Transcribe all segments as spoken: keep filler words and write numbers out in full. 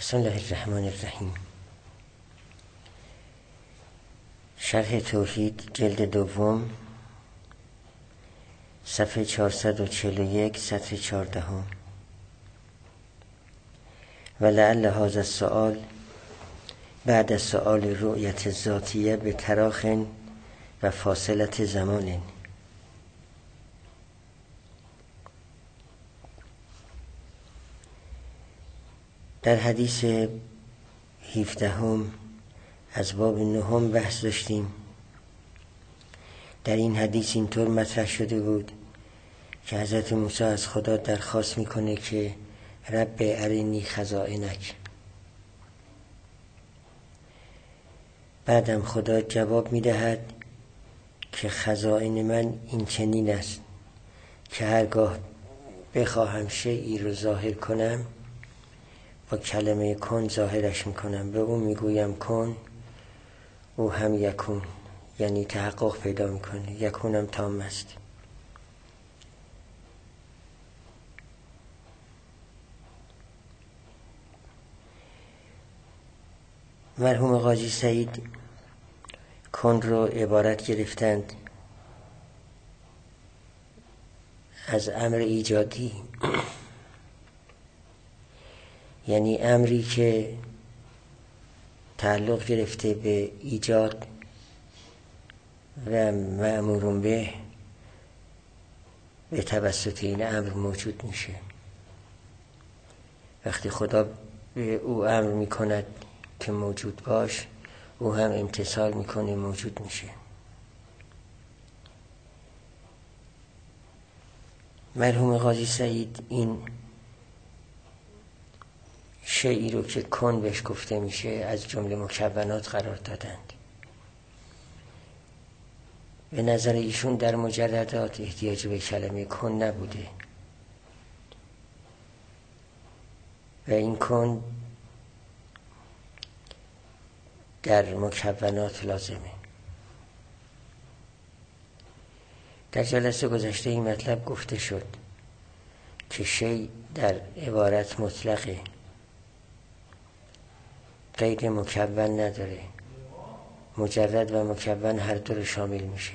بسم الله الرحمن الرحیم. شرح توحید جلد دوم صفحه چهارصد و چهل و یک سطر چهاردهم. و لعل هذا السؤال بعد سؤال رؤیت ذاتیه به تراخ و فاصلت زمان. در حدیث هفدهم از باب نهم بحث داشتیم. در این حدیث اینطور مطرح شده بود که حضرت موسی از خدا درخواست میکنه که رب ارنی خزائنک. بعدم خدا جواب میدهد که خزائن من این چنین است که هرگاه بخواهم شیئی رو ظاهر کنم با کلمه کن ظاهرش میکنم. به او میگویم کن، او هم یکون، یعنی تحقق پیدا میکنه. یکونم تام است. مرحوم قاضی سعید کن رو عبارت گرفتند از امر ایجادی، یعنی امری که تعلق گرفته به ایجاد و مأمور به به توسط این امر موجود میشه. وقتی خدا به او امر میکند که موجود باش، او هم امتثال میکنه، موجود میشه. مرحوم قاضی سعید این شیئی رو که کن بهش گفته میشه از جمله مکونات قرار دادند. به نظر ایشون در مجردات احتیاج به کلمه کن نبوده و این کن در مکونات لازمه. در جلسه گذشته این مطلب گفته شد که شیء در عبارت مطلقه، غیر مکون نداره. مجرد و مکون هر دو رو شامل میشه.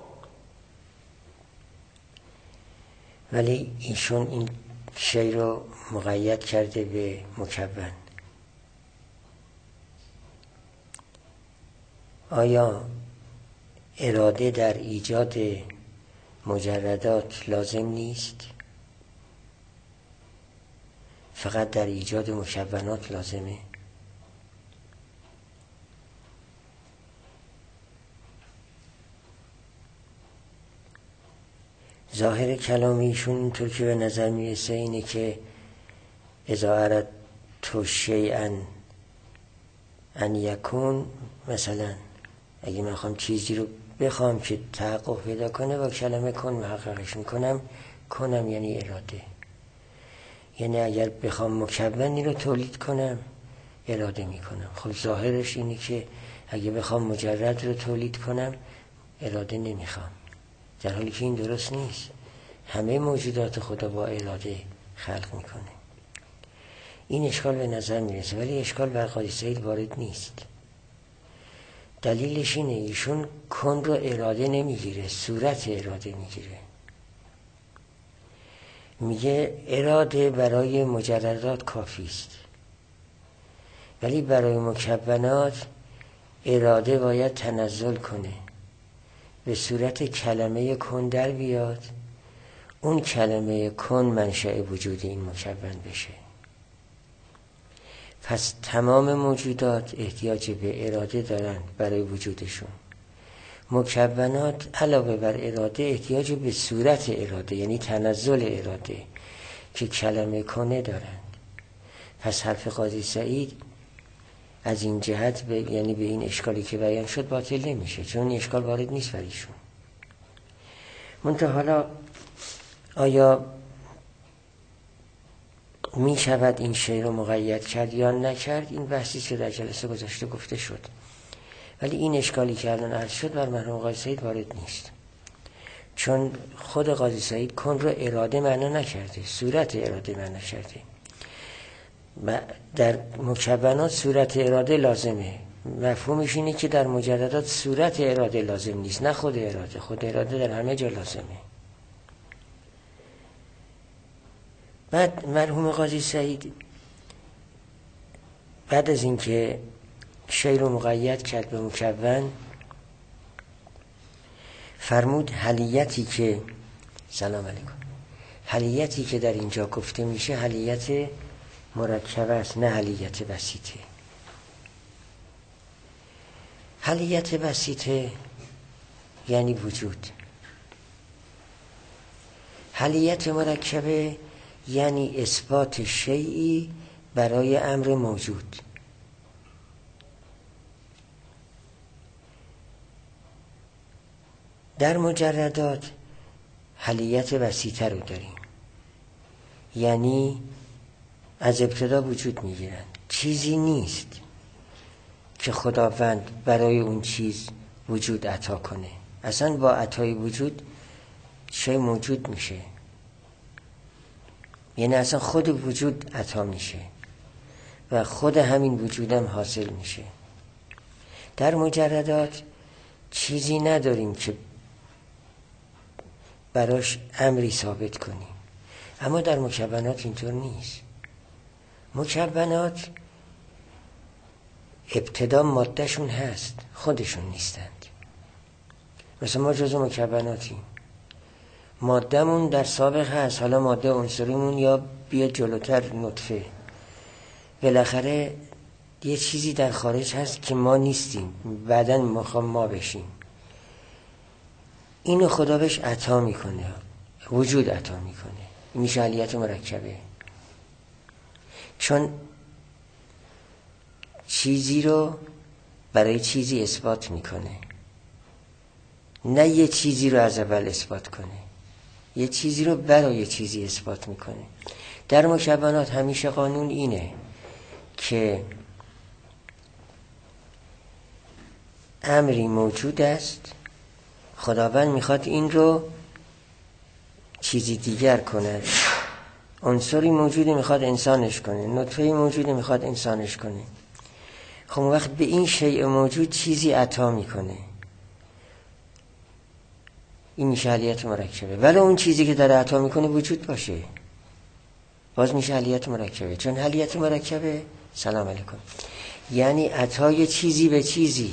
ولی ایشون این شیء رو مقید کرده به مکون. آیا اراده در ایجاد مجردات لازم نیست؟ فقط در ایجاد مکونات لازمه؟ ظاهر کلام ایشون اینطور که به نظر میرسه اینه که اذا اردت شیئا ان یکون، مثلا اگه من خواهم چیزی رو بخوام که تحقق پیدا کنه با کلمه کن محققش میکنم. کنم یعنی اراده، یعنی اگر بخوام مکونی رو تولید کنم اراده میکنم. خب ظاهرش اینه که اگه بخوام مجرد رو تولید کنم اراده نمیخوام، در حالی که این درست نیست. همه موجودات خدا با اراده خلق میکنه. این اشکال به نظر میرسه، ولی اشکال بر قاضی سعید وارد نیست. دلیلش اینه ایشون کن رو اراده نمیگیره، صورت اراده میگیره. میگه اراده برای مجردات کافی است، ولی برای مکونات اراده باید تنزل کنه، به صورت کلمه کن در بیاد. اون کلمه کن منشأ وجود این مکون بشه. پس تمام موجودات احتیاج به اراده دارن برای وجودشون. مکونات علاوه بر اراده احتیاج به صورت اراده، یعنی تنزل اراده که کلمه کنه دارند. پس حرف قاضی سعید از این جهت به یعنی به این اشکالی که بیان شد باطل نمیشه، چون این اشکال وارد نیست برایشون. منتها حالا آیا می شود این شیء رو مقید کرد یا نکرد؟ این بحثی که در جلسه گذشته گفته شد، ولی این اشکالی که الان عرض شد بر مرحوم قاضی سعید وارد نیست، چون خود قاضی سعید کن رو اراده معنا نکرده، صورت اراده معنا کرده. در مکونات صورت اراده لازمه. مفهومش اینه که در مجردات صورت اراده لازم نیست، نه خود اراده. خود اراده در همه جا لازمه. بعد مرحوم قاضی سعید بعد از اینکه شی رو مقید کرد به مکون، فرمود حلیتی که سلام علیکم حلیتی که در اینجا گفته میشه حلیت مرکبه است، نه حلیت بسیطه. حلیت بسیطه یعنی وجود. حلیت مرکبه یعنی اثبات شیئی برای امر موجود. در مجردات حلیت بسیطه رو داریم، یعنی از ابتدا وجود میگیرن. چیزی نیست که خداوند برای اون چیز وجود عطا کنه. اصلا با عطای وجود شی موجود میشه، یعنی اصلا خود وجود عطا میشه و خود همین وجودم حاصل میشه. در مجردات چیزی نداریم که براش امری ثابت کنیم، اما در مکونات اینطور نیست. مکونات ابتدا مادهشون هست، خودشون نیستند. مثلا ما جزو مکوناتیم، مادهمون در سابق هست، حالا ماده عنصریمون یا بیاد جلوتر نطفه، بالاخره یه چیزی در خارج هست که ما نیستیم، بعداً میخوام ما بشیم. اینو خدا بهش عطا میکنه، وجود عطا میکنه. این میشه حلیت مرکبه، چون چیزی رو برای چیزی اثبات میکنه، نه یه چیزی رو از اول اثبات کنه، یه چیزی رو برای چیزی اثبات میکنه. در مکونات همیشه قانون اینه که امری موجود است، خداوند میخواد این رو چیزی دیگر کنه. عنصری موجودی میخواد انسانش کنه، نطفه‌ای موجودی میخواد انسانش کنه. خب وقت به این شیء موجود چیزی عطا میکنه، این میشه حلیت مرکبه. ولی اون چیزی که داره عطا میکنه وجود باشه، باز میشه حلیت مرکبه. چون حلیت مرکبه سلام علیکم یعنی عطای چیزی به چیزی،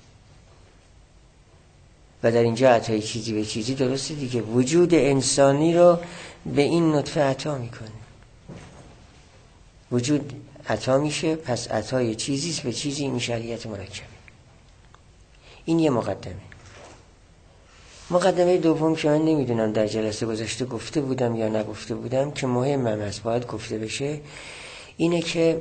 و در اینجا عطای چیزی به چیزی درسته دیگه. وجود انسانی رو به این نطفه عطا میکنه، وجود عطا میشه، پس عطای چیزیست به چیزی، میشه حلیت مرکبه. این یه مقدمه. مقدمه دوم که من نمیدونم در جلسه گذشته گفته بودم یا نگفته بودم که مهم هم است، باید گفته بشه، اینه که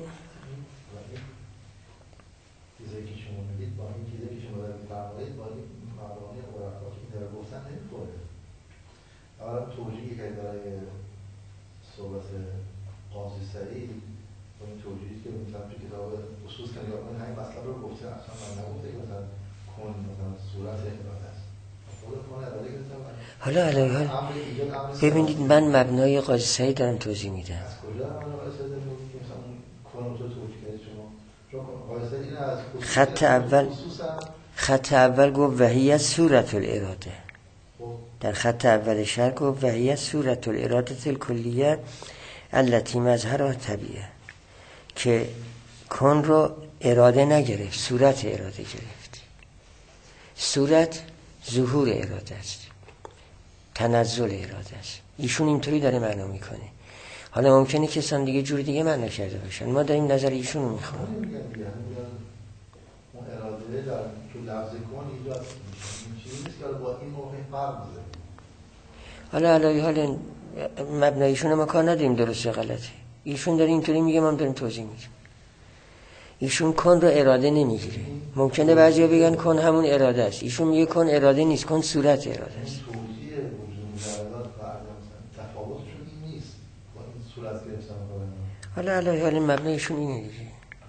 اولا توجیهی که برای صحبت قاضی سعید و این توجیهی که مثلا تو کتاب اصول کنید آقای همین مطلب رو گفته، اصلا من نگفته که مثلا کن مثلا صورت اراده است، خود کن اراده گفتم. حالا علیه ببینید من مبنای قاضی سعید دارم توضیح میدم. از کجا من قاضی سعید دارم که مثلا کن رو توجیه کرد شما؟ چون قاضی سعید این از خط اول خط اول گفت وحی صورت الاراده، در خط اول شرح گفت وحی صورت الاراده الکلیه التي مظهرها طبیعه، که کن رو اراده نگرفت، صورت اراده گرفت. صورت ظهور اراده است، تنزل اراده است. ایشون اینطوری داره معنا میکنه. حالا ممکنه کسان دیگه جور دیگه معنا کرده باشن، ما داریم نظر ایشون رو میخونیم. اون اراده در تو لفظ کن ایجاد میشه، چیزی نیست که با این موقع فرق می‌ذاره. حالا علی حال مبنایشون ما کار نداریم درست یا غلطه. ایشون داره اینطوری میگه، ما هم داریم توضیح میدیم. ایشون کن رو اراده نمیگیره. ممکنه بعضیا بگن کن همون اراده است، ایشون میگه کن اراده نیست، کن صورت اراده است. توضیح وجود مجردات تفاوتشون این نیست با این صورت گرفتن. حالا علی حال مبنایشون اینه دیگه.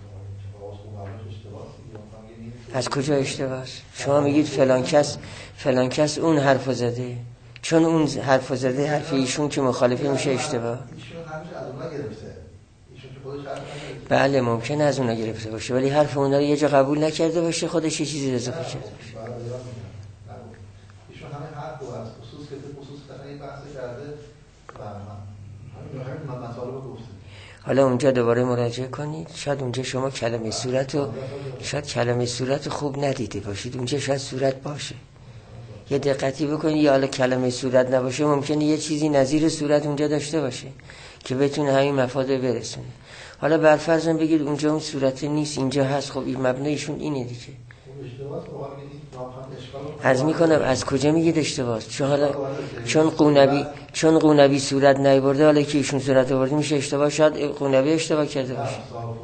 از کجا اشتباهه؟ شما میگید فلان کس فلان کس اون حرفو زده، چون اون حرفو زده حرف ایشون که مخالفه میشه اشتباه. ایشون همیشه از اونها گرفته، ایشون که خود بله ممکن از اونا گرفته باشه، ولی حرف اونا رو یه جا قبول نکرده باشه، خودش یه چیزی اضافه کرده باشه. ایشون همین حرف رو از خصوص که خصوص خطایی بحث کرده و همین همین مطالب گفته. حالا اونجا دوباره مراجعه کنید، شاید اونجا شما کلمه صورت رو شاید کلمه صورت خوب ندیده باشید، اونجا شاید صورت باشه. یه دقتی بکنید، یا حالا کلمه صورت نباشه ممکنه یه چیزی نظیر صورت اونجا داشته باشه که بتونه همین مفاده برسونه. حالا برفرض بگید اونجا اون صورت نیست، اینجا هست، خب این مبنایشون اینه دیگه. از میکنم از کجا میگید اشتباه؟ چون حالا چون قونبی چون قونبی صورت نیورده، حالا که ایشون صورت آورده میشه اشتباه، شاید قونبی اشتباه کرده باشه.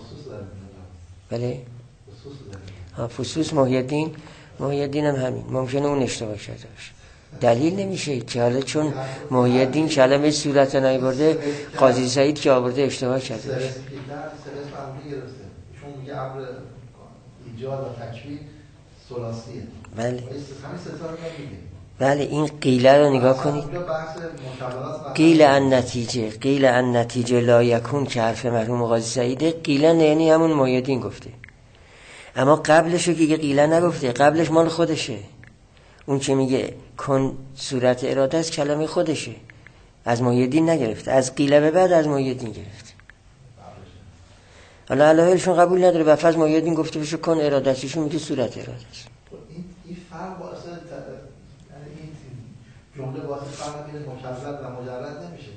بله ها فصوص محی الدین محی الدین هم همین ممکنه اون اشتباه کرده باشه. دلیل نمیشه که حالا چون محی الدین کلمه صورت نیورده، قاضی سعید که آورده اشتباه کرده باشه. چون میگه امر ایجاد و تکوین ثلاثیه. بله بله این قیله رو نگاه کنید. قیل ان نتیجه قیل ان نتیجه لا یکون که حرف مرحوم قاضی سعیده، قیله یعنی همون محی الدین گفته، اما قبلشو که قیله نگفته، قبلش مال خودشه. اون که میگه کن صورت اراده است کلمه خودشه، از محی الدین نگرفته، از قیله به بعد از محی الدین گرفته. حالا علایه‌شون قبول نداره، و فرض محی الدین گفته بشه کن اراده است، ایشون میگه صورت اراده است. این این فرق واسه یعنی این جمله واسه فرق بین مکذب و مجرد نمیشه.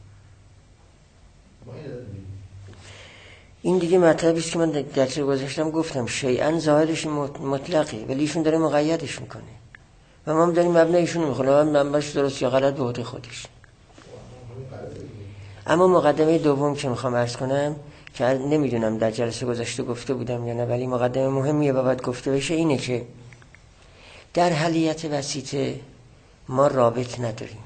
با این این دیگه مطلبی است که من در چه گذاشتم گفتم، شیئا ظاهرش مطلقه ولی ایشون داره مقیدش میکنه و ما هم داریم مبنایشون رو میخونم، هم منبعش درست یا غلط به عهده خودش. اما مقدمه دوم که میخوام عرض کنم که نمیدونم در جلسه گذشته گفته بودم یا نه، ولی مقدمه مهمیه و باید گفته بشه، اینه که در حلیت وسیطه ما رابط نداریم.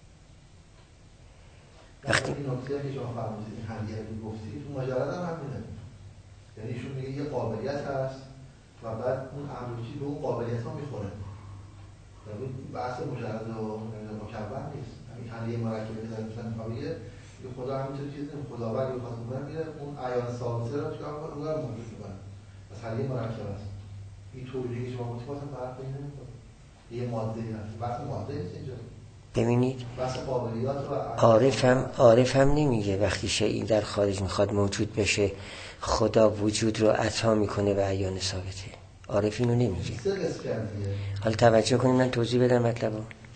وقتی این نکته که شما فرمودید این حلیت رو گفتید تو مجرد هم همینه، یعنی ایشون میگه یه قابلیت هست و بعد اون امروچی به اون قابلیت ها میخوره، یعنی بحث مجرد و مکون نیست. همین حلیه مرکبه که در مثلا میخوابیه یه خدا همینطور چیز نمی خداوند یه خواست میکنه میره اون عیان ثابته رو چکار کنه اون رو موجود میکنه، پس حلیه مرکب هست. این توجیهی که شما گفتید واسه فرق بین نمیکنه، یه ماده هست، بحث ماده نیست اینجا. ببینید عارف هم عارف هم نمیگه وقتی شیئی در خارج میخواد موجود بشه خدا وجود رو عطا میکنه و عیان ثابته. عارف اینو نمیگه. حالا توجه کنید من توضیح بدم مطلبو.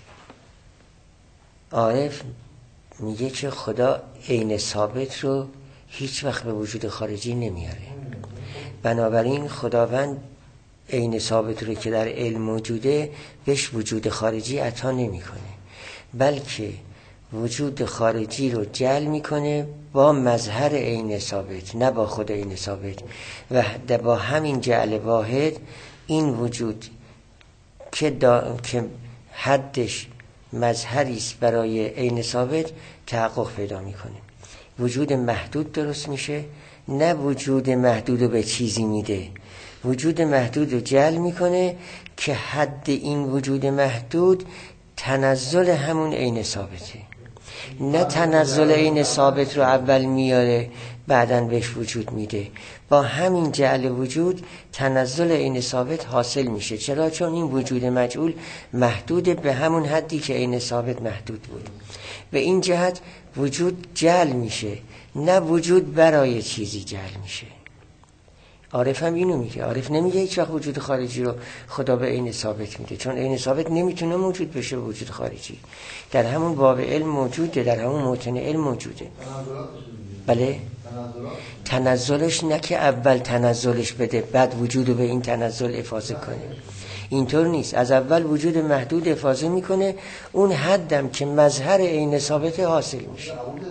عارف میگه که خدا عین ثابت رو هیچ وقت به وجود خارجی نمیاره، بنابراین خداوند عین ثابت رو که در علم موجوده بهش وجود خارجی عطا نمیکنه، بلکه وجود خارجی رو جعل میکنه با مظهر عین ثابت، نه با خود عین ثابت، و با همین جعل واحد این وجود که, دا... که حدش مظهری است برای عین ثابت تحقق پیدا میکنه. وجود محدود درست میشه، نه وجود محدود رو به چیزی میده، وجود محدود رو جعل میکنه که حد این وجود محدود تنزل همون عین ثابته، نه تنزل عین ثابت رو اول میاره بعداً بهش وجود میده. با همین جعل وجود تنزل عین ثابت حاصل میشه. چرا؟ چون این وجود مجعول محدود به همون حدی که عین ثابت محدود بود. به این جهت وجود جعل میشه، نه وجود برای چیزی جعل میشه. عارف هم اینو میگه. عارف نمیگه هیچ وقت وجود خارجی رو خدا به عین ثابت میده، چون عین ثابت نمیتونه موجود بشه وجود خارجی، در همون باب علم موجوده، در همون موطن علم موجوده. بله تنزلش نه که اول تنزلش بده بعد وجود رو به این تنزل افاضه کنه، اینطور نیست. از اول وجود محدود افاضه میکنه، اون حدم که مظهر عین ثابت حاصل میشه.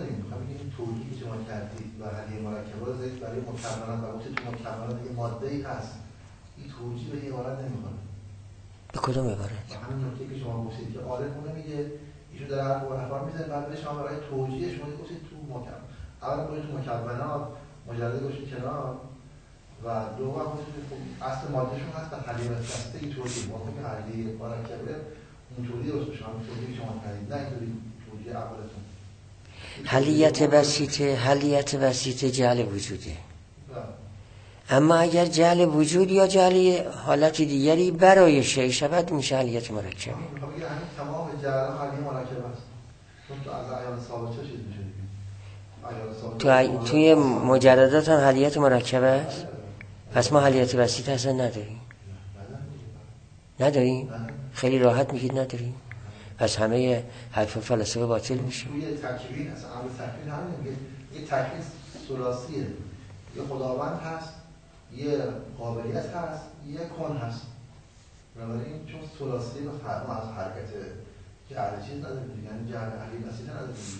برای مکملات و وقتی تو مکملات یه ماده‌ای هست، این توجیه به این عبارت نمی‌کنه. به کدوم عبارت؟ همین نکته که شما گفتید که عارف اون میگه ایشون در حرف حرفا میزنه، بعد شما برای توجیه شما گفتید تو مکمل اول باید تو مکملات مجرد گوشید کنار و دوم گفتید خب اصل مادهشون هست و حلیه بسته این توجیه موقعی که حلیه مرکبه اون توجیه درست بشه، همون توجیه شما کردید، نه اینطوری توجیه اولتون. حلیت بسیطه حلیت بسیطه جعل وجوده. اما اگر جعل وجود یا جعل حالت دیگری برای شیء شود میشه حلیت مرکبه. تمام جعل حلی مرکبه است. چون تو از اعیان ثابت چه چیز میشه دیگه؟ تو توی مجردات هم حلیت مرکبه است. پس ما حلیت بسیطه اصلا نداریم. نداریم؟ خیلی راحت میگید نداریم. پس همه حرف فلسفه باطل میشه. توی تکوین اصلا امر تکوین همین میگه یه تکوین ثلاثیه. یه خداوند هست، یه قابلیت هست، یه کن هست. بنابراین چون ثلاثی به فرق از حرکت جعل چیز نداریم، یعنی جعل علی بسیطه نداریم.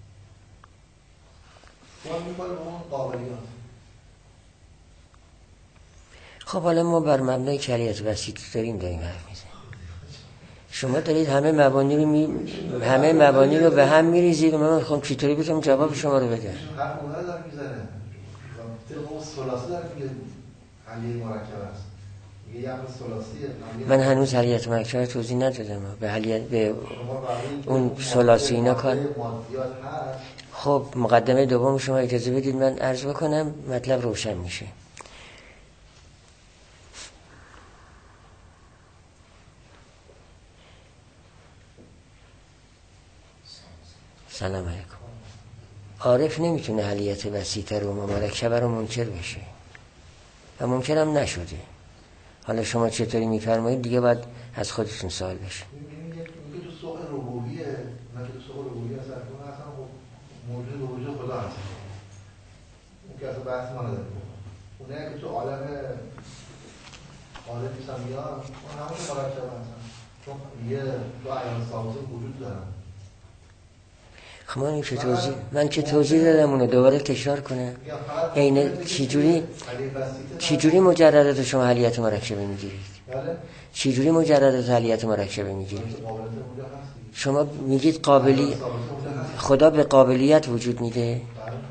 کن میکنه به اون قابلیت. خب حالا ما بر مبنای حلیت بسیطه داریم داریم حرف میزنیم. شما دارید همه مبانی رو می... همه مبانی رو به هم میریزید و من میخوام چطوری بتونم جواب شما رو بدم. حرف اون داره میزنه. اون ثلاثی داره میگه حلیه مرکب است. میگه یه امر ثلاثیه. من هنوز حلیت مرکبه توضیح ندادم. به حلیت به اون ثلاثی اینا کار. خب مقدمه دوم شما اجازه بدید من عرض بکنم مطلب روشن میشه. سلام علیکم. عارف نمیتونه حلیت بسیطه رو مرکبه رو منکر بشه و منکرم نشده. حالا شما چطوری میفرمایید دیگه باید از خودتون سوال بشه. میگه تو سوق ربوبیه، نه تو سوق ربوبیه اصلا اون اصلا موجود وجود خدا هست. اون که اصلا بحث ما نداره. اونه که تو عالم عالم سمیان اون همون مرکب هستن. چون یه تو عیان ثابته وجود دارن. خب من چه توضیح من چه توضیح دادم اونو دوباره تکرار کنم. عین چجوری چجوری مجردات شما حلیت مرکبه میگیرید؟ چجوری مجردات حلیت مرکبه میگیرید؟ شما میگید قابلی خدا به قابلیت وجود میده.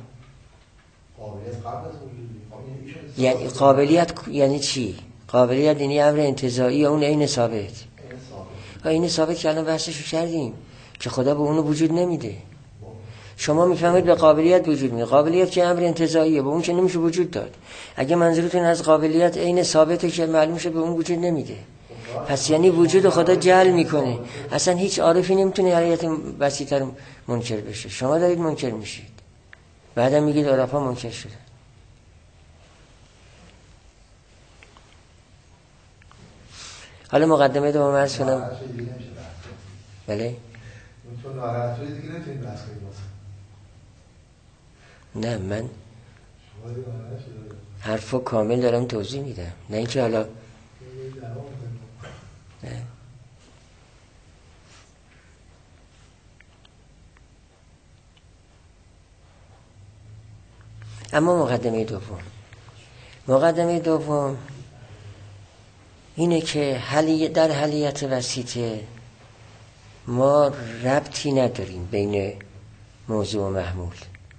یعنی قابلیت یعنی چی؟ قابلیت یعنی امر انتزاعی یا اون عین ثابت؟ عین ثابت که الان بحثشو کردیم که خدا به اونو وجود نمیده. شما میفهمید به قابلیت وجود میده. قابلیت که امر انتزاعیه، به اون که نمیشه وجود داد. اگه منظورتون از قابلیت عین ثابته که معلوم شه به اون وجود نمیده، پس یعنی وجود خدا جعل میکنه. اصلا هیچ عارفی نمیتونه حلیت بسیطه رو منکر بشه. شما دارید منکر میشید، بعدم میگید عرفا منکر شده. حالا مقدمه دوم عرض کنم. بله؟ چون ناراحت شدید دیگه نمیتونید بحث کنید. نه من حرفو کامل دارم توضیح میدم، نه اینکه حالا نه. اما مقدمه دوم مقدمه دوم اینه که حلی در حلیت بسیطه ما ربطی نداریم بین موضوع و محمول.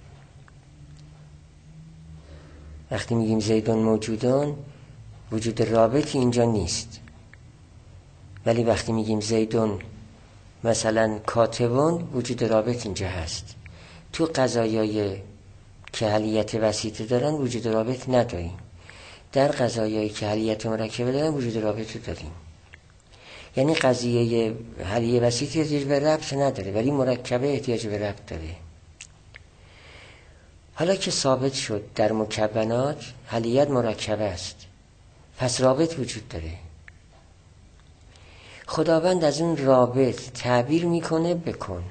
وقتی میگیم زیدون موجودون، وجود رابطی اینجا نیست. ولی وقتی میگیم زیدون مثلا کاتبون، وجود رابط اینجا هست. تو قضایای که حلیت وسیطه دارن وجود رابط نداریم. در قضایایی که حلیت مرکبه دارن وجود رابط رو داریم. یعنی قضیه حلیه وسیطه احتیاج به ربط نداره، ولی مرکبه احتیاج به ربط داره. حالا که ثابت شد در مکونات حلیت مرکبه است، پس رابط وجود داره. خداوند از اون رابط تعبیر میکنه بکن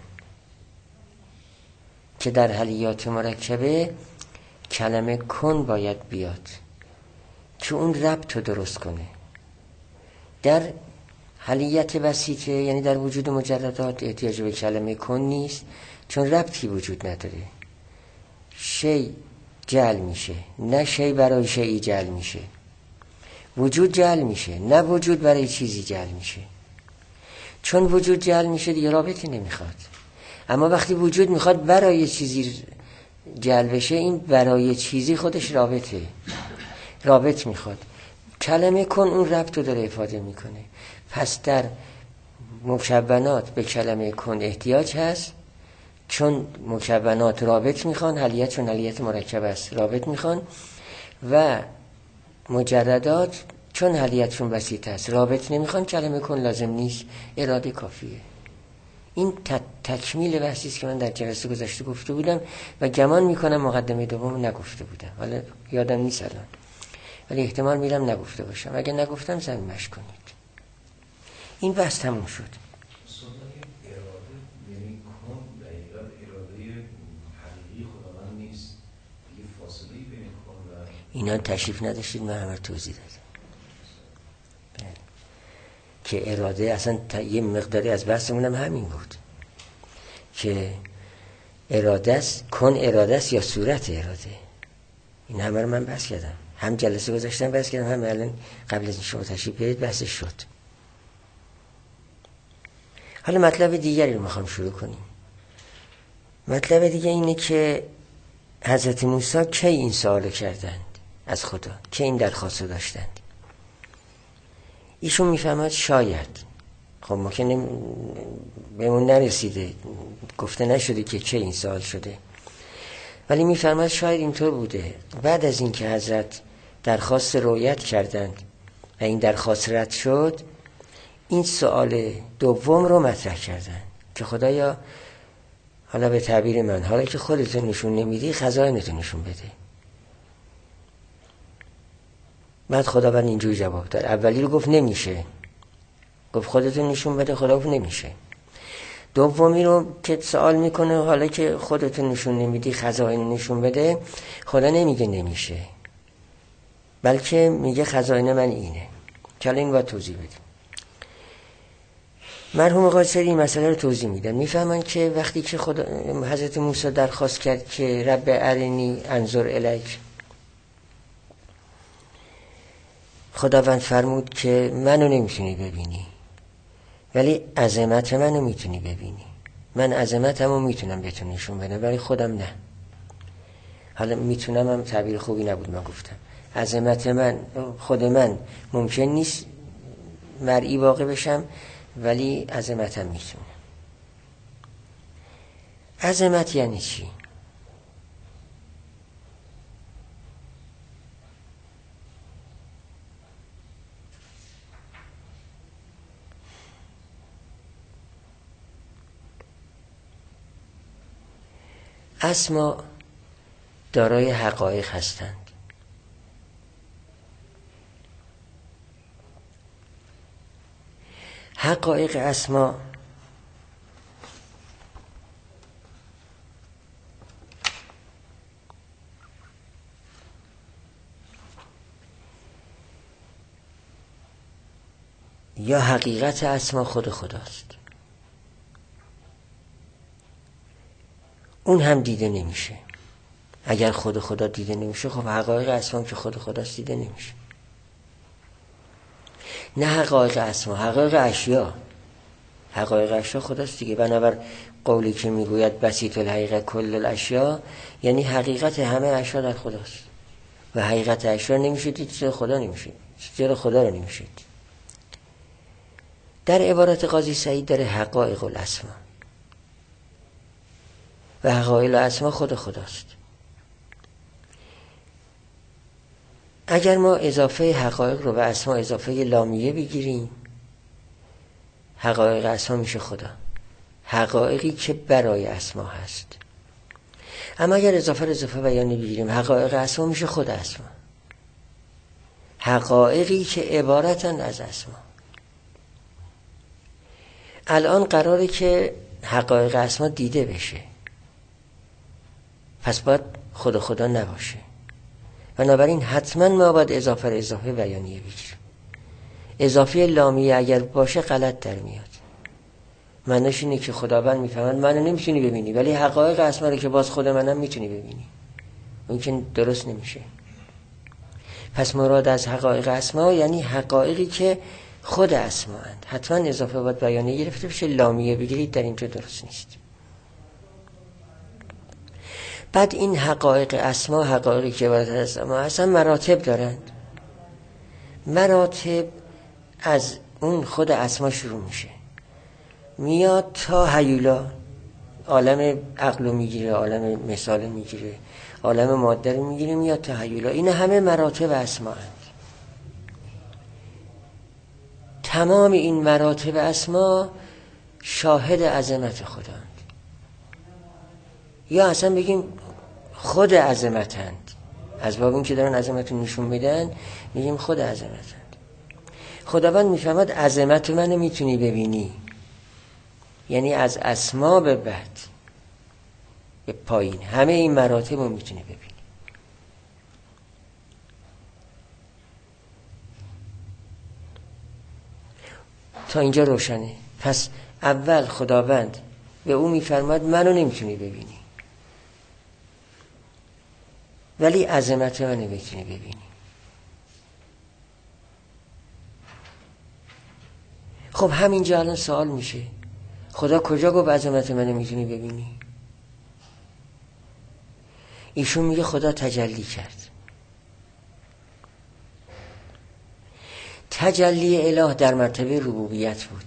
که در حلیات مرکبه کلمه کن باید بیاد که اون ربط رو درست کنه. در حلیت بسیطه یعنی در وجود مجردات احتیاج به کلمه کن نیست، چون ربطی وجود نداره. شی جعل میشه، نه شی برای شیئی جعل میشه. وجود جعل میشه، نه وجود برای چیزی جعل میشه. چون وجود جعل میشه دیگه رابطی نمیخواد. اما وقتی وجود میخواد برای چیزی جعل بشه، این برای چیزی خودش رابطه رابط میخواد. کلمه کن اون ربط رو داره افاده میکنه. پس در مکونات به کلمه کن احتیاج هست چون مکونات رابط میخوان، حلیت چون حلیت مرکب است رابط میخوان، و مجردات چون حلیتشون بسیط است رابط نمیخوان، کلمه کن لازم نیست، اراده کافیه. این تکمیل بحثی است که من در جلسه گذشته گفته بودم و گمان میکنم مقدمه دوم نگفته بودم، حالا یادم نیست الان، ولی احتمال میرم نگفته باشم. اگه نگفتم زمینش کنید. این بحث تموم شد. اینا تشریف نداشتید، من همه توضیح دادم که اراده اصلا یه مقداری از بحثمونم همین بود که اراده است، کن اراده است یا صورت اراده. این همه رو من بحث کردم، هم جلسه گذاشتم بحث کردم، هم الان قبل از این شما تشریف بیارید بحثش شد. حالا مطلب دیگری رو میخوام شروع کنیم. مطلب دیگه اینه که حضرت موسی کی این سوالو کردند از خدا، کی این درخواست رو داشتند؟ ایشون میفهمد شاید، خب ممکنه بهمون نرسیده، گفته نشده که چه این سوال شده، ولی میفهمد شاید اینطور بوده. بعد از این که حضرت درخواست رؤیت کردند و این درخواست رد شد، این سوال دوم رو مطرح کردند که خدایا حالا به تعبیر من، حالا که خودتون نشون نمیدی خزائنتون نشون بده. بعد خداوند اینجوری جواب داد. اولی رو گفت نمیشه، گفت خودتون نشون بده، خدا گفت نمیشه. دومی رو که سوال میکنه حالا که خودتون نشون نمیدی خزائن نشون بده، خدا نمیگه نمیشه، بلکه میگه خزائن من اینه. که حالا این باید توضیح بدیم. مرحوم قاصری این مسئله رو توضیح میدن. میفهمن که وقتی که خدا حضرت موسی درخواست کرد که رب ارنی انظر الیک، خداوند فرمود که منو نمیتونی ببینی ولی عظمت منو میتونی ببینی. من عظمتمو میتونم بهتون نشون بدم ولی خودم نه. حالا میتونم هم تعبیر خوبی نبود، من گفتم عظمت من، خود من ممکن نیست مرئی واقع بشم ولی عظمتم میتونم. عظمت یعنی چی؟ اسما دارای حقایق هستند. حقایق اسما یا حقیقت اسما خود خداست، اون هم دیده نمیشه. اگر خود خدا دیده نمیشه، خب حقایق اسما که خود خداست دیده نمیشه. نه حقایق اسما، حقایق اشیا. حقایق اشیا خداست دیگه. بنابر قولی که میگوید بسیط الحقیقه کل الاشیا، یعنی حقیقت همه اشیا در خداست و حقیقت اشیا نمیشه دید، چیز خدا نمیشه، چیز خدا رو نمیشه. در عبارت قاضی سعید داره حقایق الاسما و حقایق الاسما خود خداست. اگر ما اضافه حقایق رو به اسما اضافه لامیه بگیریم، حقایق اسما میشه خدا، حقایقی که برای اسما هست. اما اگر اضافه رو اضافه بیانی بگیریم، حقایق اسما میشه خود اسما، حقایقی که عبارتن از اسما. الان قراره که حقایق اسما دیده بشه، پس باید خود خدا نباشه. بنابراین حتما ما باید اضافه اضافه بیانیه بگیریم. اضافه لامیه اگر باشه غلط در میاد. معنیش اینه که خداوند میفهمد منو نمیتونی ببینی ولی حقایق اسما رو که باز خود منم میتونی ببینی، اون که درست نمیشه. پس مراد از حقایق اسما یعنی حقایقی که خود اسما اند. حتما اضافه باید بیانیه گرفته بشه، لامیه بگیرید در اینجا درست نیست. بعد این حقایق اسما، حقایقی که عبارت از اسما هستن، مراتب دارند. مراتب از اون خود اسما شروع میشه، میاد تا هیولا. عالم عقل رو میگیره، عالم مثال میگیره، عالم ماده رو میگیره، میاد تحیلا. این همه مراتب اسما هست. تمام این مراتب اسما شاهد عظمت خداند، یا اصلا بگیم خود عظمتند. از باب این که دارن عظمت رو نشون میدن میگیم خود عظمتند. خداوند میفهمد عظمت منو میتونی ببینی، یعنی از اسما به بعد به پایین همه این مراتب رو میتونی ببینی. تا اینجا روشنه. پس اول خداوند به او میفرماد منو نمیتونی ببینی، ولی عظمت منو میتونی ببینی. خب همینجا الان سوال میشه خدا کجا گفت عظمت منو میتونی ببینی؟ ایشون میگه خدا تجلی کرد. تجلی اله در مرتبه ربوبیت بود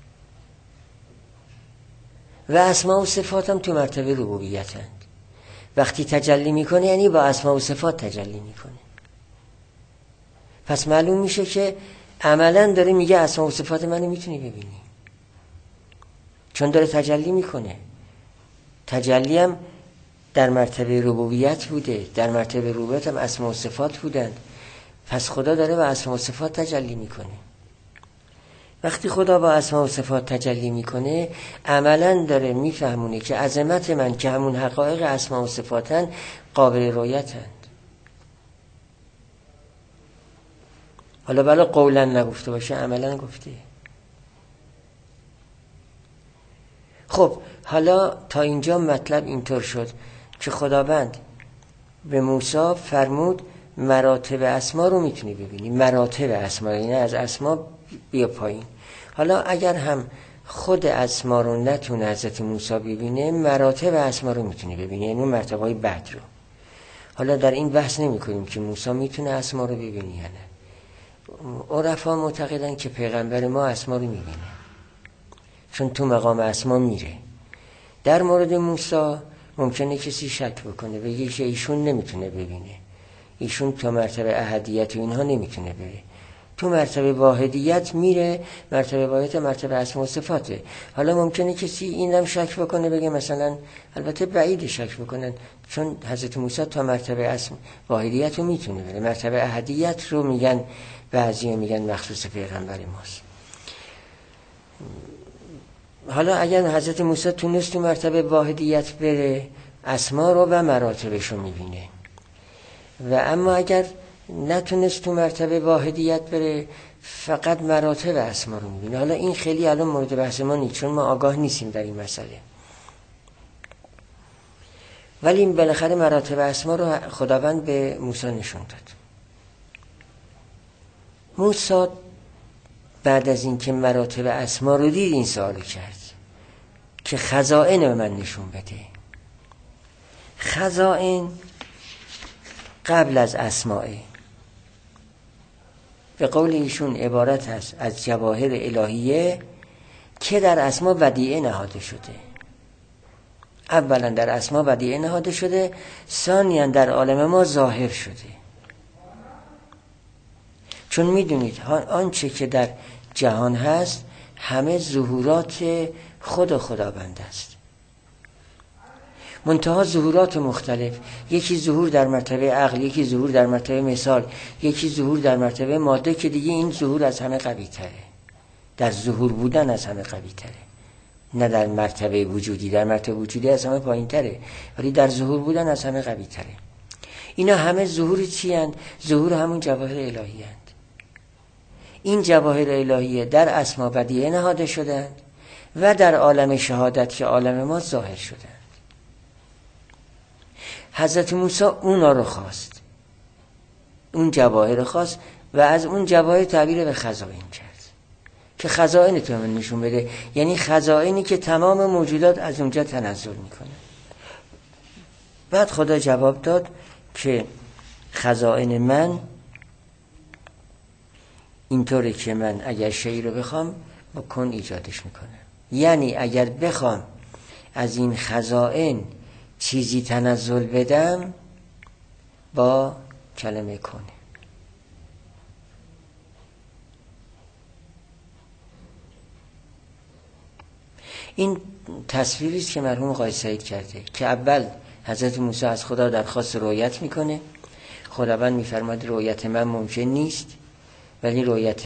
و اسماء و صفات هم تو مرتبه ربوبیت هست. وقتی تجلی میکنه یعنی با اسماء و صفات تجلی میکنه. پس معلوم میشه که عملا داره میگه اسماء و صفات منو میتونی ببینی، چون داره تجلی میکنه. تجلی هم در مرتبه ربوبیت بوده، در مرتبه ربوبیت هم اسماء و صفات بودند. پس خدا داره با اسماء و صفات تجلی میکنه. وقتی خدا با اسماء و صفات تجلی میکنه عملا داره میفهمونه که عظمت من که همون حقایق اسماء و صفاتن قابل رؤیتند. حالا بلا قولا نگفته باشه، عملا گفته. خب حالا تا اینجا مطلب اینطور شد که خداوند به موسی فرمود مراتب اسما رو میتونی ببینی. مراتب اسما، یعنی از اسما بیا پایین. حالا اگر هم خود اسما رو نتونه حضرت موسی ببینه، مراتب اسما رو میتونه ببینه، یعنی مرتبه های بعد رو. حالا در این بحث نمی کنیم که موسی میتونه اسما رو ببینی یا نه. عرفا معتقدن که پیغمبر ما اسما رو میبینه، چون تو مقام اسما میره. در مورد موسی ممکنه کسی شک بکنه، بگه که ایشون نمیتونه ببینه، ایشون تو مرتبه احدیت و اینها نمیتونه بره، تو مرتبه واحدیت میره. مرتبه واحدیت مرتبه اسما و صفاته. حالا ممکنه کسی اینم شک بکنه، بگه مثلا، البته بعید شک بکنن، چون حضرت موسی تا مرتبه اسم واحدیت رو میتونه بره، مرتبه احدیت رو میگن بعضی میگن مخصوص پیغمبر ماست. حالا اگر حضرت موسی تونست تو مرتبه واحدیت بره، اسما رو و مراتبش رو میبینه. و اما اگر نتونست تو مرتبه واحدیت بره، فقط مراتب اسما رو میبینه. حالا این خیلی الان مورد بحث ما نیست، چون ما آگاه نیستیم در این مسئله. ولی این بالاخره مراتب اسما رو خداوند به موسی نشون داد. موسی بعد از این که مراتب اسما رو دید این سوال کرد که خزائن من نشون بده. خزائن قبل از اسماء، به قول ایشون عبارت هست از جواهر الهیه که در اسما ودیعه نهاده شده. اولا در اسما ودیعه نهاده شده، ثانیا در عالم ما ظاهر شده. چون میدونید آنچه که در جهان هست همه ظهورات خود خداوند است، منتها ظهورات مختلف. یکی ظهور در مرتبه عقل، یکی ظهور در مرتبه مثال، یکی ظهور در مرتبه ماده، که دیگه این ظهور از همه قوی تره، در ظهور بودن از همه قوی تره، نه در مرتبه وجودی. در مرتبه وجودی از همه پایین تره، ولی در ظهور بودن از همه قوی تره. اینا همه ظهور چی هست؟ ظهور همون جواهر الهی هست. این جواهر الهیه در اسما بدیعه نهاده شدند و در عالم شهادت که عالم ما ظاهر شدند. حضرت موسی اونا رو خواست، اون جواهر خواست و از اون جواهر تعبیر به خزائن کرد که خزائن تو من نشون بده، یعنی خزائنی که تمام موجودات از اونجا تنزل میکنه. بعد خدا جواب داد که خزائن من اینطوره که من اگر شیء رو بخوام با کن ایجادش میکنم. یعنی اگر بخوام از این خزائن چیزی تنزل بدم با کلمه کنه. این تصویری است که مرحوم قاضی سعید کرده که اول حضرت موسی از خدا درخواست رؤیت میکنه، خداوند میفرماد رؤیت من ممکن نیست، ولی رؤیت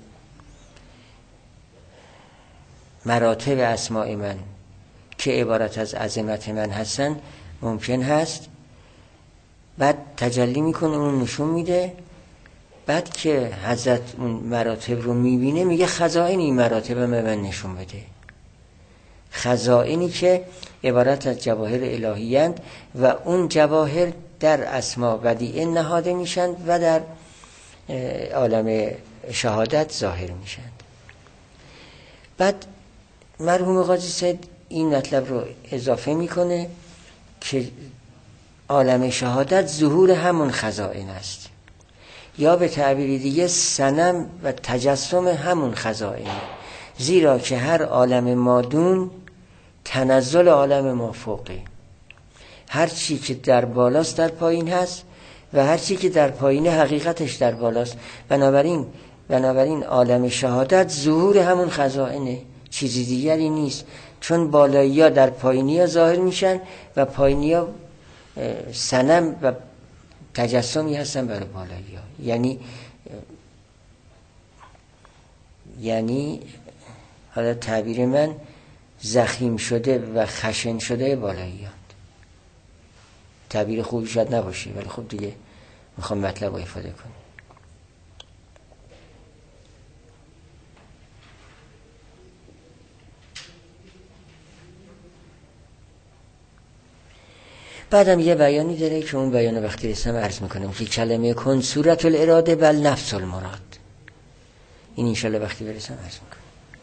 مراتب اسماء من که عبارت از عظمت من هستن ممکن هست. بعد تجلی میکنه، اون نشون میده. بعد که حضرت اون مراتب رو میبینه میگه خزائن این مراتب به من نشون بده. خزائنی که عبارت از جواهر الهی‌اند و اون جواهر در اسما بدیعه نهاده میشن و در عالم شهادت ظاهر میشن. بعد مرحوم قاضی سعید این مطلب رو اضافه میکنه که عالم شهادت ظهور همون خزائن است، یا به تعبیر دیگه صنم و تجسم همون خزائن، زیرا که هر عالم مادون تنزل عالم مافوقه. هر چی که در بالاست در پایین هست و هر چی که در پایینه حقیقتش در بالاست. بنابراین بنابراین عالم شهادت ظهور همون خزائنه، چیزی دیگری نیست. چون بالایی ها در پایینی ها ظاهر میشن و پایینی ها صنم و تجسمی هستن برای بالایی ها. یعنی یعنی حالا تعبیر من زخیم شده و خشن شده بالایی ها. تعبیر خوبی شاید نباشه ولی خب دیگه میخوام مطلب رو افاده کنم. بعدم یه بیانی داره که اون بیان وقتی رسم عرض میکنم که کلمه کن صورت الاراده بل نفس المراد. این انشالله وقتی برسم عرض میکنم.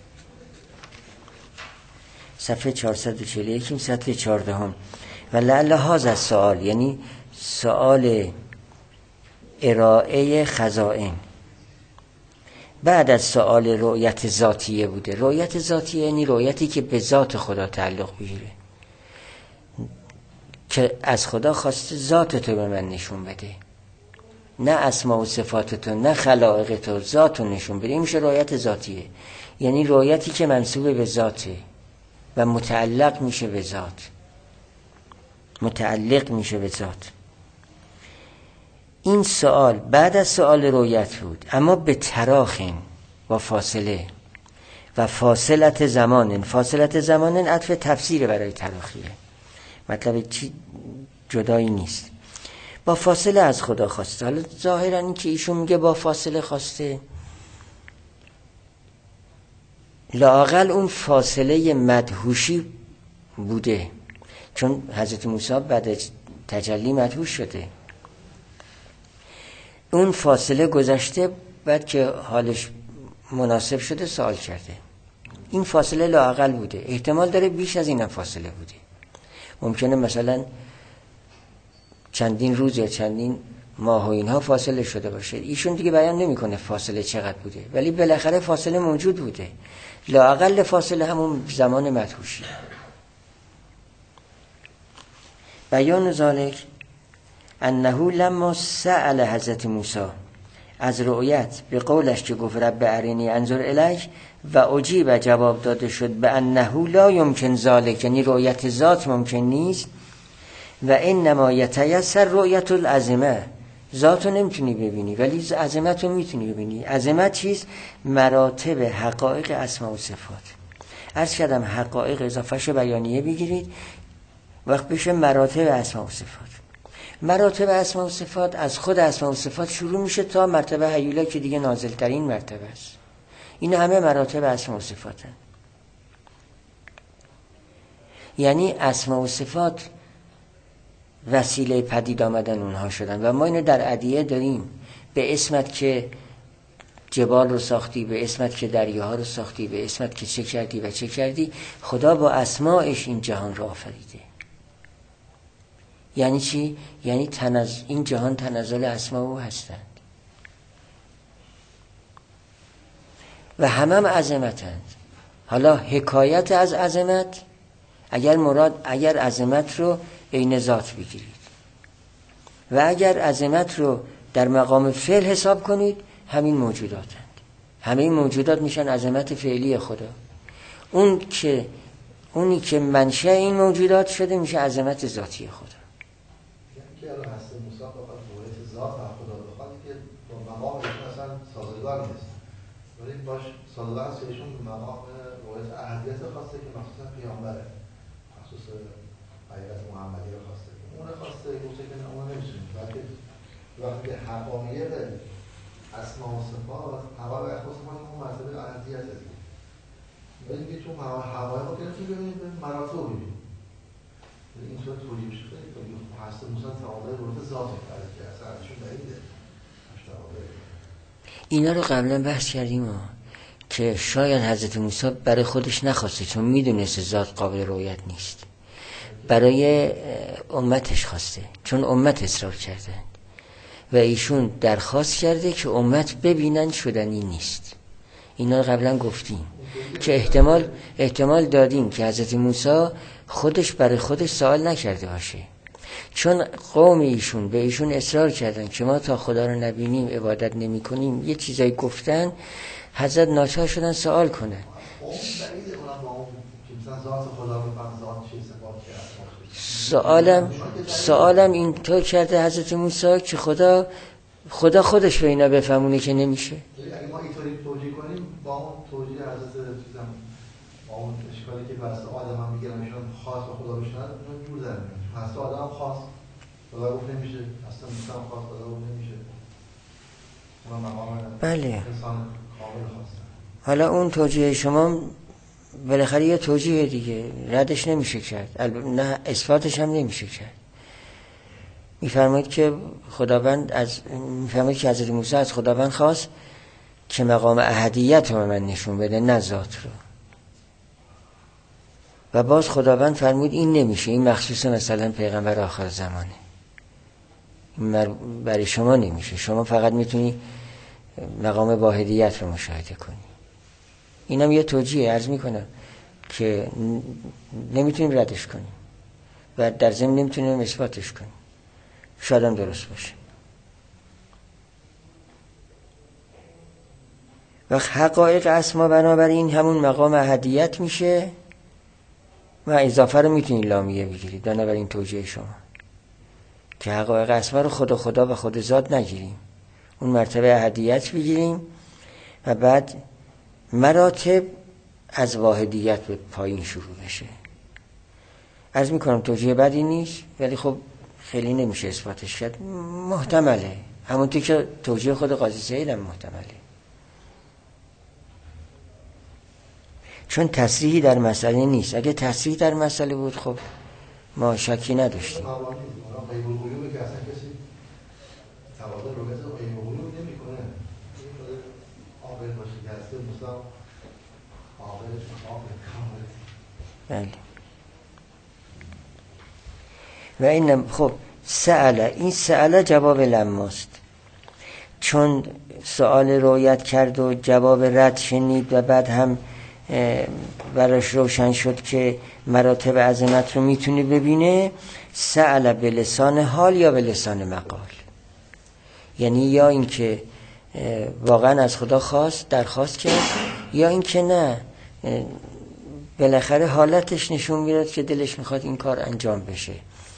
صفحه چهارصد و چهل و یک سطر چهارده هم. و لعل هذا السؤال، یعنی سؤال ارائه خزائن بعد از سؤال رؤیت ذاتیه بوده. رؤیت ذاتیه یعنی رؤیتی که به ذات خدا تعلق بگیره، که از خدا خواسته ذات تو به من نشون بده، نه اسما و صفات تو، نه خلائق تو، ذات رو نشون بده. این میشه رؤیت ذاتیه، یعنی رؤیتی که منسوب به ذاته و متعلق میشه به ذات، متعلق میشه به ذات. این سوال بعد از سوال رؤیت بود، اما به تراخین و فاصله و فاصلت زمان. فاصلت زمان عطف تفسیر برای تراخیه، مطلب چی جدایی نیست. با فاصله از خدا خواسته. حالا ظاهرا این که ایشون میگه با فاصله خواسته، لااقل اون فاصله مدهوشی بوده، چون حضرت موسی بعد تجلی مدهوش شده. اون فاصله گذشته، بعد که حالش مناسب شده سوال کرده. این فاصله لااقل بوده، احتمال داره بیش از این فاصله بوده. ممکنه مثلا چندین روز یا چندین ماه و اینها فاصله شده باشه. ایشون دیگه بیان نمیکنه فاصله چقدر بوده، ولی بالاخره فاصله موجود بوده. لااقل فاصله همون زمان مدهوشی. بیان ذالک انه لما سأل حضرت موسی از رؤیت به قولش که گفت رب ارینی انظر الیک و اجیب جواب داده شد به انه لا یمکن ذالک، یعنی رؤیت ذات ممکن نیست. و انما یتیسر رؤیت العظمه، ذات رو نمیتونی ببینی ولی عظمت رو میتونی ببینی. عظمت چیست؟ مراتب حقایق اسما و صفات. عرض کردم حقایق اضافهش بیانیه بگیرید، وقت بشه مراتب اسما و صفات. مراتب اسما و صفات از خود اسما و صفات شروع میشه تا مرتبه هیولا که دیگه نازل ترین مرتبه است. این همه مراتب اسما و صفات هست. یعنی اسما و صفات وسیله پدید آمدن اونها شدن و ما اینو در ادعیه داریم. به اسمت که جبال رو ساختی، به اسمت که دریاها رو ساختی، به اسمت که چه کردی و چه کردی. خدا با اسمائش این جهان رو آفریده. یعنی چی؟ یعنی تنز... این جهان تنزل اسما او هستند و همه هم عظمتند. حالا حکایت از عظمت اگر مراد اگر عظمت رو عین ذات بگیرید و اگر عظمت رو در مقام فعل حساب کنید، همین موجوداتند. همه این موجودات میشن عظمت فعلی خدا. اون که اونی که منشأ این موجودات شده میشه عظمت ذاتی خدا. یعنی که الان هست موسی فقط واحد ذات خدا بخواد که با مقام ایشون اصلا سازگار نیست. ولی باش سازگار است ایشون مقام واحد اهدیت خواسته که مخصوصا پیامبره. مخصوص حقیقت محمدی رو خواسته. اون خواسته گفته که اون نمیشه. وقتی وقتی حقایق اسماء و صفات حقایق اسماء و صفات اون مرتبه اهدیت است. ولی که تو حقایق رو که ببینید به مراتب ببینید. این صورت توجیه بشه خیلی هست موسی تعالی رو ذات کرده که اصلا ازشون بعیده. اینا رو قبلا بحث کردیم ها که شاید حضرت موسی برای خودش نخواسته، چون میدونست ذات قابل رؤیت نیست، برای امتش خواسته، چون امت اصرار کردن و ایشون درخواست کرده که امت ببینن شدنی نیست. اینا رو قبلا گفتیم که احتمال احتمال دادیم که حضرت موسی خودش برای خودش سوال نکرده باشه، چون قوم ایشون به ایشون اصرار کردن که ما تا خدا رو نبینیم عبادت نمی کنیم، یه چیزایی گفتن، حضرت ناچار شدن سوال کنن. سوالم سوالم این طور کرده حضرت موسی که خدا خدا خودش به اینا بفهمونه که نمیشه. اگه ما اینطوری توجیه کنیم با اون توجیه حضرت چیزم با اون اشکالی که واسه آدم هم میگیرن ایشون خاص به خدا بشن اون جور در میاد. واسه آدم خاص خدا گفت نمیشه، اصلا انسان خاص خدا گفت نمیشه. اون مقام بله انسان کامل خاصه. حالا اون توجیه شما بالاخره یه توجیه دیگه ردش نمیشه کرد، نه اثباتش هم نمیشه کرد. میفرمایید که خداوند از میفرمایید که حضرت موسی از خداوند خواست که مقام احدیت رو من نشون بده، نه ذات رو. و باز خداوند فرمود این نمیشه، این مخصوص مثلا پیغمبر آخر زمانه، این برای شما نمیشه، شما فقط میتونی مقام واحدیت رو مشاهده کنی. اینم یه توجیه عرض میکنم که نمیتونیم ردش کنیم و در ضمن نمیتونیم اثباتش کنیم، شاید هم درست باشه. و حقایق اسما بنابراین همون مقام احدیت میشه و اضافه رو میتونید لامیه بگیرید. بنابراین توجیه شما که حقایق اسما رو خدا خدا و خود ذات نگیریم، اون مرتبه احدیت بگیریم و بعد مراتب از واحدیت به پایین شروع بشه. عرض میکنم توجیه بدی نیست، ولی خب خیلی نمیشه اثباتش کرد، محتمله، همونطور که توجیه خود قاضی سعید هم محتمله، چون تصریحی در مسئله نیست. اگه تصریح در مسئله بود خب ما شکی نداشتیم. بله. و این خب سأله، این سأله جواب لماست، چون سؤال رویت کرد و جواب رد شنید و بعد هم براش روشن شد که مراتب عظمت رو میتونه ببینه. سأله به لسان حال یا به لسان مقال، یعنی یا این که واقعا از خدا خواست درخواست کرد، یا این که نه بالاخره حالتش نشون میداد که دلش میخواد این کار انجام بشه.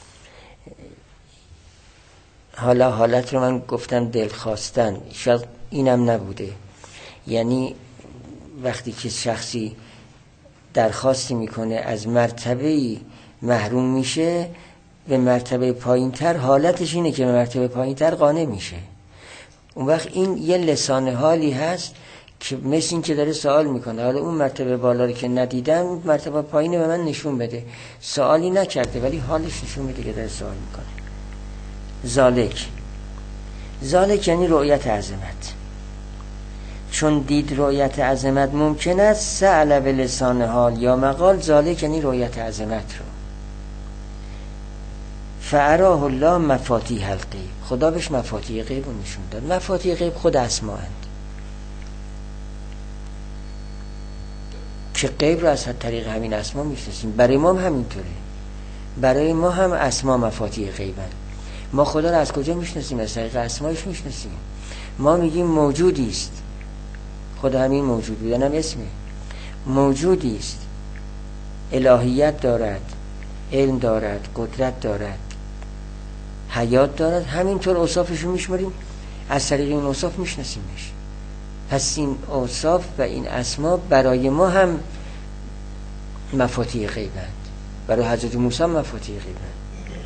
حالا حالت رو من گفتم دل خواستن، شاید اینم نبوده، یعنی وقتی که شخصی درخواستی میکنه از مرتبه‌ای محروم میشه به مرتبه پایینتر، حالتش اینه که به مرتبه پایینتر قانع میشه. اون وقت این یه لسان حالی هست که مثل این که داره سوال میکنه، حالا اون مرتبه بالا رو که ندیدم مرتبه پایین به من نشون بده. سوالی نکرده ولی حالش نشون میده که داره سوال میکنه. ذالک ذالک یعنی رؤیت عظمت، چون دید رؤیت عظمت ممکن است سأل به لسان حال یا مقال. ذالک یعنی رؤیت عظمت رو فاراه الله مفاتیح الغیب، خدا بهش مفاتیح غیب رو نشون داد. مفاتیح غیب خود اسماء اند. که غیب رو از طریق همین اسما میشناسیم. برای ما هم همینطوره، برای ما هم اسما مفاتیح غیبن. ما خدا رو از کجا میشناسیم؟ از طریق اسمایش میشناسیم. ما میگیم موجودی است، خدا همین موجود بودن هم اسمه، موجودی است، الهیت دارد، علم دارد، قدرت دارد، حیات دارد. همینطور اوصافش رو میشماریم، از طریق این اوصاف میشناسیمش. پس این اوصاف و این اسما برای ما هم مفاتیح غیبند، برای حضرت موسی مفاتیح غیبند.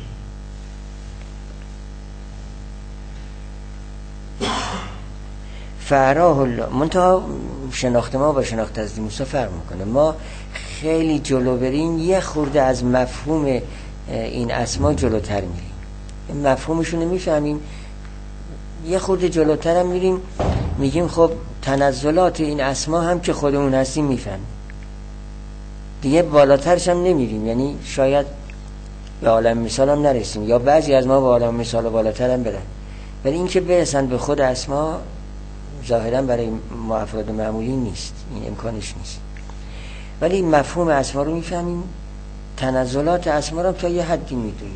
فعراه الله. منتها شناخت ما با شناخت حضرت موسی فرق میکنه. ما خیلی جلو بریم یه خورده از مفهوم این اسما جلوتر میریم، مفهومشون رو میفهمیم، یه خورده جلوتر هم میریم میگیم خب تنزلات این اسما هم که خودمون هستیم میفهمیم، دیگه بالاترش هم نمیریم. یعنی شاید به عالم مثال هم نرسیم، یا بعضی از ما به عالم مثال بالاتر هم برن، ولی این که برسن به خود اسما ظاهرا برای ما افراد معمولی نیست، این امکانش نیست. ولی مفهوم اسما رو میفهمیم، تنزلات اسما رو تا یه حدی میدونیم.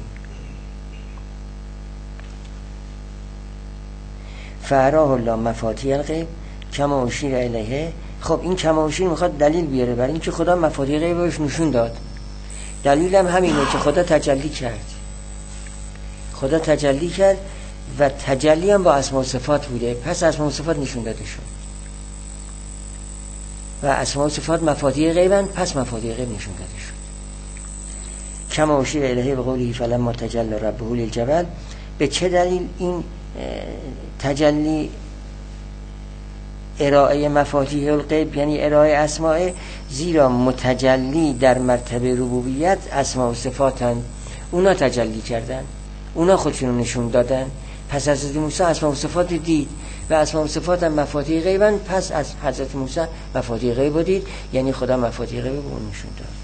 فعراه الله مفاتیح الغیب کما اشیر الیه. خب این کما اشیر میخواد دلیل بیاره برای اینکه خدا مفاتیح غیب بهش نشون داد. دلیل هم همینه که خدا تجلی کرد، خدا تجلی کرد و تجلی هم با اسما و صفات بوده، پس اسما و صفات نشون داده شد و اسما و صفات مفاتیح غیبند، پس مفاتیح غیب نشون داده شد. کما اشیر الیه بقوله فلما تجلی ربه للجبل. به چه دلیل این تجلی ارائه مفاتیح الغیب یعنی ارائه اسماء؟ زیرا متجلی در مرتبه ربوبیت اسما و صفاتن، اونا تجلی کردن، اونا خودشون نشون دادن. پس حضرت موسی اسما و صفات دید و اسما و صفات هم مفاتیح غیبن، پس از حضرت موسی مفاتیح غیب دید، یعنی خدا مفاتیح غیب به اون نشون داد.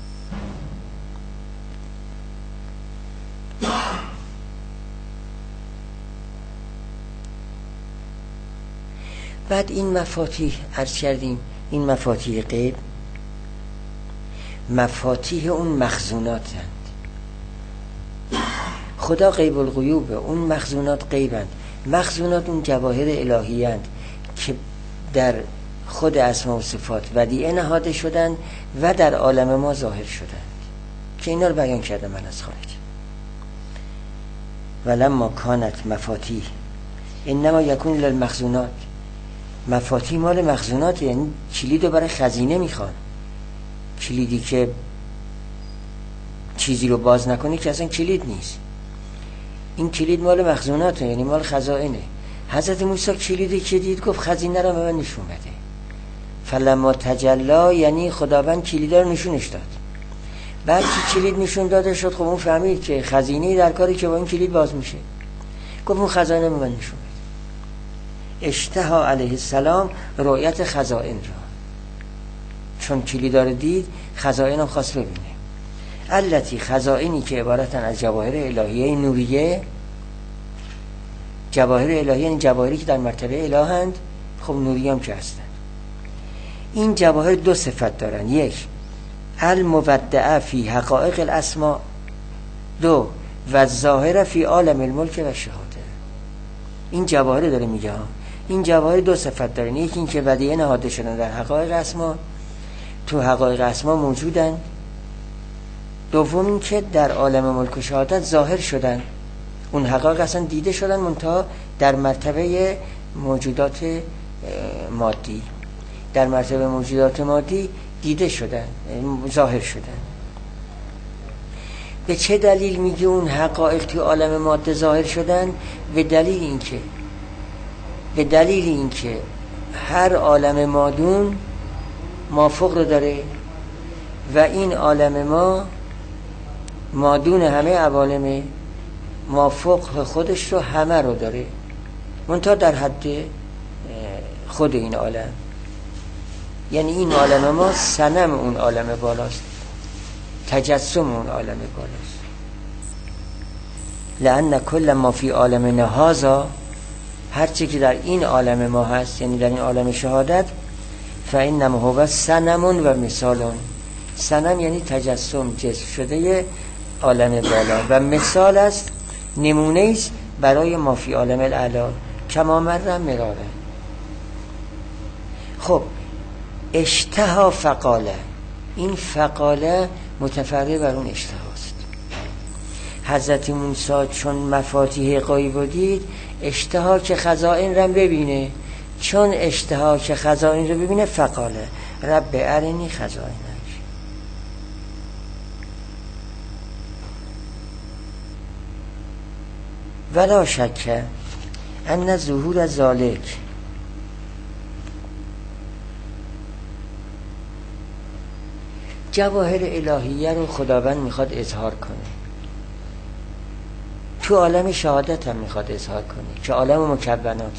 بعد این مفاتیح عرض کردیم، این مفاتیح غیب مفاتیح اون مخزوناتند. خدا غیب الغیوبه، اون مخزونات غیبند. مخزونات اون جواهر الهیند که در خود اسما و صفات ودیعه نهاده شدند و در عالم ما ظاهر شدند که اینا رو بیان کردم من از خارج. ولما کانت مفاتیح انما یکون للمخزونات. مفاتیح مال مخزونات، یعنی کلید رو برای خزینه میخوان. کلیدی که چیزی رو باز نکنه که اصلا کلید نیست. این کلید مال مخزونات، یعنی مال خزائنه. حضرت موسی کلیدی که دید گفت خزینه رو به من نشون بده. فلما تجلا یعنی خداوند کلیدا رو نشونش داد. بعد که کلید نشون داده شد، خب اون فهمید که خزینه در کاری که با این کلید باز میشه. گفت اون خزانه به من نشون بده. اشتها علیه السلام رؤیت خزائن را، چون کلیدا رو دید خزائن هم خواست ببینه. التی خزائنی که عبارتن از جواهر الهیه نوریه. جواهر الهیه یعنی جواهری که در مرتبه الهند، خب نوری هم که هستن. این جواهر دو صفت دارن، یک المودعه فی حقائق الاسماء، دو و ظاهره فی عالم الملک و شهاده. این جواهر داره میگه ها، این جواهر دو صفت دارن، یکی این که ودیعه نهاده شدن در حقایق اسما، تو حقایق اسما موجودن. دوم این که در عالم ملک و شهادت ظاهر شدن، اون حقایق اصلا دیده شدن منتها در مرتبه موجودات مادی، در مرتبه موجودات مادی دیده شدن، ظاهر شدن. به چه دلیل میگه اون حقایق تو عالم ماده ظاهر شدن؟ به دلیل اینکه به دلیل اینکه هر عالم مادون مافوق رو داره و این عالم ما مادون همه عوالم، مافوق خودش رو همه رو داره، منتها در حد خود این عالم. یعنی این عالم ما صنم اون عالم بالاست، تجسم اون عالم بالاست. لأن کل ما فی عالم نهازا، هرچی که در این عالم ما هست، یعنی در این عالم شهادت، فإنما هو صنم و مثال. صنم یعنی تجسم جسم شده عالم بالا و مثال است، نمونه است برای ما فی عالم الاعلی کما مر مراره. خب اشتها فقاله، این فقاله متفرع بر اون اشتهاست. حضرت موسی چون مفاتیح غیب دید، اشتها که خزائن رو ببینه، چون اشتها که خزائن رو ببینه فقاله رب ارنی خزائنک. ولا شک ان ظهور ذالک جواهر الهیه رو خداوند میخواد اظهار کنه، تو عالم شهادت هم میخواد اظهار کنه که عالم مکوناته.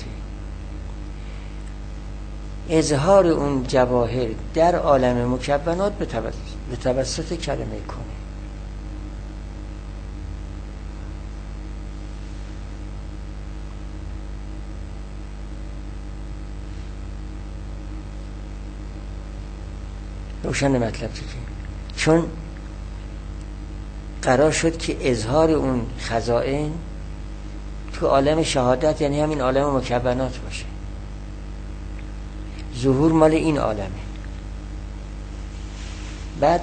اظهار اون جواهر در عالم مکونات به توسط, به توسط کلمه کن. روشن مطلب چیه؟ چون قرار شد که اظهار اون خزائن تو عالم شهادت یعنی همین عالم مکونات باشه. ظهور مال این عالمه. بعد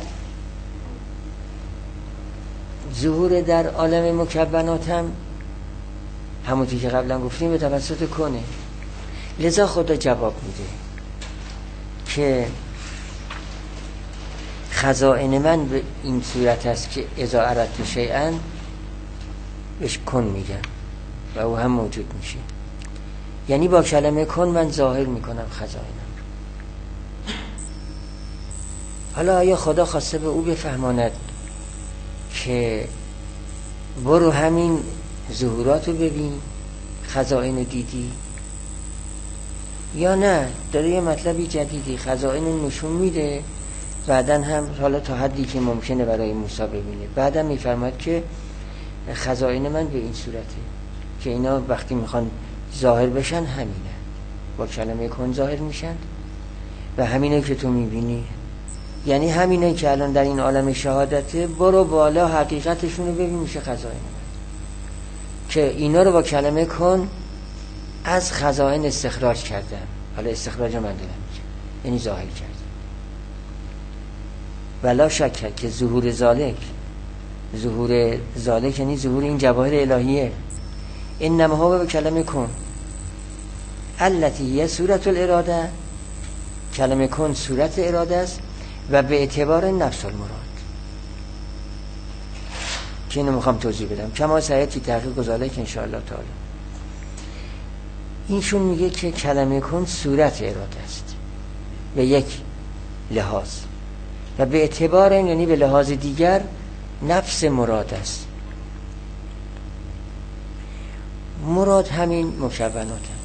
ظهور در عالم مکونات هم همونطور که قبلا گفتیم به توسط کنه. لذا خدا جواب میده که خزائن من به این صورت است که اذا اردت شیئا بهش کن میگم و او هم موجود میشه. یعنی با کلمه کن من ظاهر میکنم خزائنم. حالا آیا خدا خواسته به او بفهماند که برو همین ظهوراتو ببین خزائن دیدی، یا نه داره یه مطلبی جدیدی خزائن نشون میده، بعدن هم حالا تا حدی که ممکنه برای موسی ببینه. بعدم میفرماد که خزائن من به این صورته که اینا وقتی میخوان ظاهر بشن همینه، با کلمه کن ظاهر میشن و همینه که تو میبینی. یعنی همینه که الان در این عالم شهادته، برو بالا حقیقتشون رو ببین میشه خزائن من، که اینا رو با کلمه کن از خزائن استخراج کردم. حالا استخراج من دارم یعنی ظاهر کردم. ولا شک که ظهور ذالک، ظهور ذالک یعنی ظهور این جواهر الهیه، انما هو به کلمه کن التی هی صورت الاراده، کلمه کن صورت اراده است و به اعتبار نفس المراد که اینو میخوام توضیح بدم کما سعیتی تحقیق ذالک انشاءالله تعالی. اینشون میگه که کلمه کن صورت اراده است به یک لحاظ و به اعتبار یعنی به لحاظ دیگر نفس مراد است. مراد همین مکونات هم.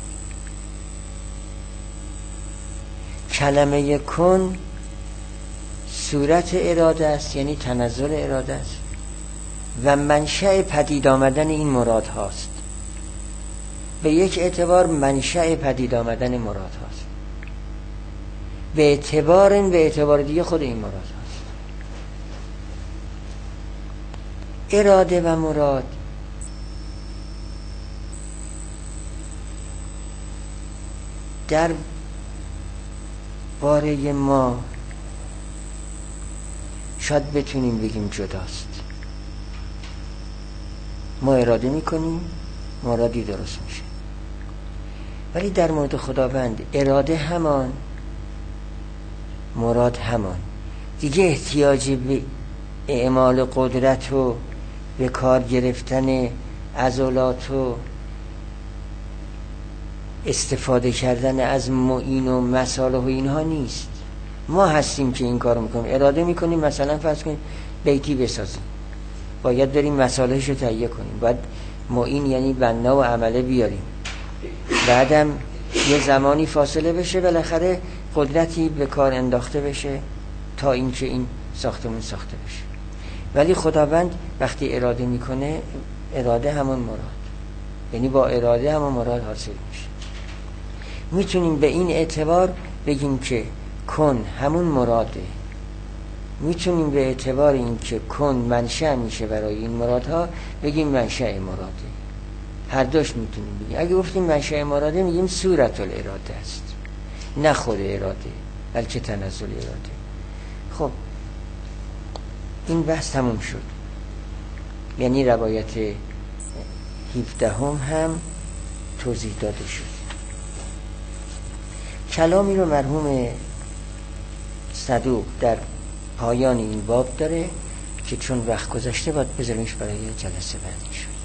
کلمه کن صورت اراده است یعنی تنزل اراده است و منشأ پدید آمدن این مراد هاست. به یک اعتبار منشأ پدید آمدن مراد هاست، به اعتبار به اعتبار دیگه خود این مراد هاست. اراده و مراد در باره ما شاید بتونیم بگیم جداست. ما اراده میکنیم مرادی درست میشه، ولی در مورد خداوند اراده همان مراد همان دیگه. احتیاجی به اعمال قدرت و به کار گرفتن عضلات و استفاده کردن از معین و مصالح و اینها نیست. ما هستیم که این کارو میکنیم. اراده میکنیم مثلا فرض کنیم بیتی بسازیم، باید بریم مصالحش رو تهیه کنیم، باید معین یعنی بنا و عمله بیاریم، بعدم یه زمانی فاصله بشه بالاخره قدرتی به کار انداخته بشه تا اینکه این ساختمون ساخته بشه. ولی خداوند وقتی اراده میکنه اراده همون مراد، یعنی با اراده همون مراد حاصل میشه. میتونیم به این اعتبار بگیم که کن همون مراده. میتونیم به اعتبار این که کن منشأ میشه برای این مرادها بگیم منشأ مراده. هر دوش میتونیم بگیم. اگه گفتیم منشأ مراده میگیم صورت الاراده است، نه خود اراده بلکه تنزل اراده. خب این بحث تموم شد. یعنی روایت هفدهم هم توضیح داده شد. کلامی رو مرحوم صدوق در پایان این باب داره که چون وقت گذشته باید بذاریمش برای جلسه بعدی شد.